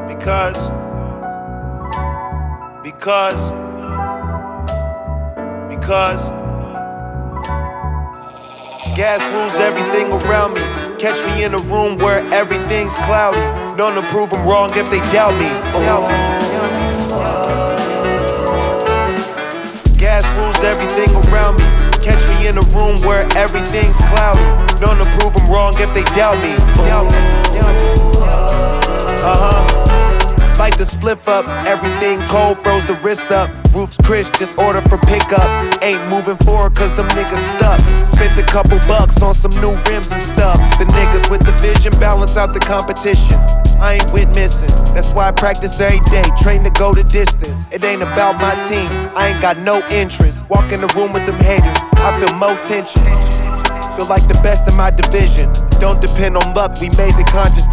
Because gas rules everything around me. Catch me in a room where everything's cloudy. Known to prove them wrong if they doubt me. Gas rules everything around me. Catch me in a room where everything's cloudy. Known to prove them wrong if they doubt me. Light the spliff up, everything cold, froze the wrist up. Roof's crisp, just order for pickup. Ain't moving forward cause them niggas stuck. Spent a couple bucks on some new rims and stuff. The niggas with the vision balance out the competition. I ain't with missing, that's why I practice every day. Train to go the distance, it ain't about my team. I ain't got no interest. Walk in the room with them haters, I feel more tension. Feel like the best in my division. Don't depend on luck, we made the conscious